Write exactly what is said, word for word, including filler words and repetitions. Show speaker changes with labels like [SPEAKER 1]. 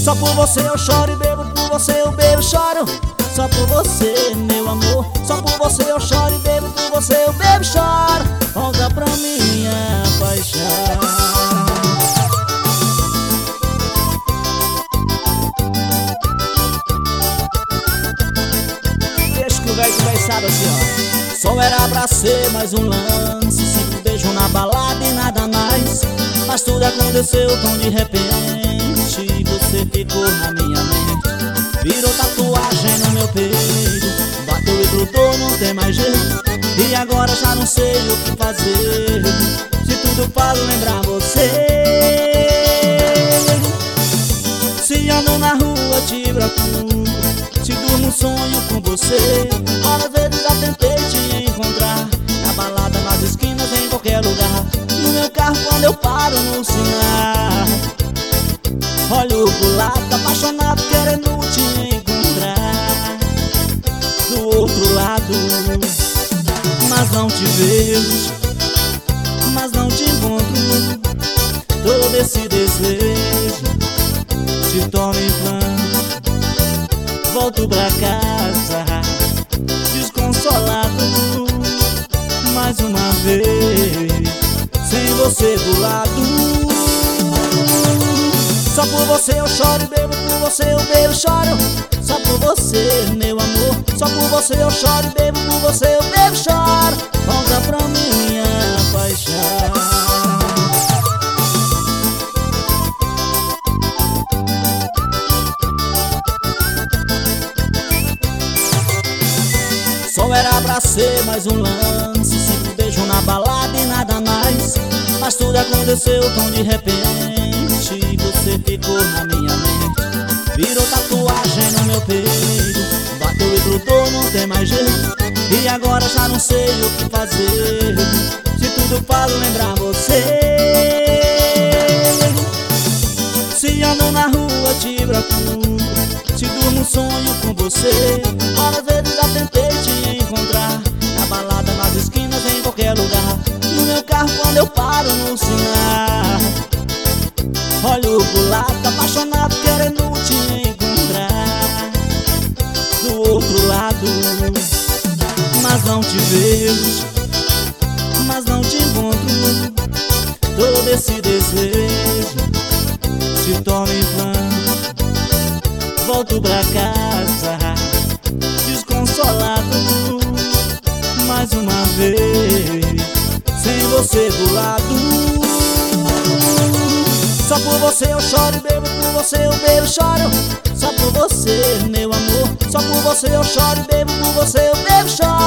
[SPEAKER 1] Só por você eu choro e bebo, por você eu bebo e choro. Só por você, meu amor. Só por você eu choro e bebo, por você eu bebo e choro. Volta pra minha paixão. Deixa que o velho conversado assim, ó. Só era pra ser mais um lance, cinco beijos na balada e nada mais. Mas tudo aconteceu tão de repente, você ficou na minha mente. Virou tatuagem no meu peito, bateu e grudou, não tem mais jeito. E agora já não sei o que fazer, se tudo faz lembrar você. Se ando na rua te procuro, se durmo sonho com você. Várias vezes já tentei te encontrar, na balada, nas esquinas, em qualquer lugar. No meu carro quando eu paro no sinal, olho pro lado, apaixonado, querendo te encontrar do outro lado. Mas não te vejo, mas não te encontro. Todo esse desejo te toma em vão. Volto pra casa, desconsolado, mais uma vez, sem você do lado. Só por você eu choro e bebo, por você eu bebo e choro. Só por você, meu amor. Só por você eu choro e bebo, por você eu bebo e choro. Volta pra minha paixão. Só era pra ser mais um lance, cinco beijos na balada e nada mais. Mas tudo aconteceu tão de repente, você ficou na minha mente. Virou tatuagem no meu peito, bateu e grudou, não tem mais jeito. E agora já não sei o que fazer, se tudo faz lembrar você. Se ando na rua te procuro, se durmo sonho com você. Várias vezes já tentei te encontrar, na balada, nas esquinas, em qualquer lugar. No meu carro quando eu paro no sinal, olho pro lado, apaixonado, querendo te encontrar do outro lado. Mas não te vejo, mas não te encontro. Todo esse desejo te toma em vão. Volto pra casa, desconsolado, mais uma vez, sem você do lado. Só por você eu choro e bebo, por você eu bebo e choro. Só por você, meu amor. Só por você eu choro e bebo, por você eu bebo e choro.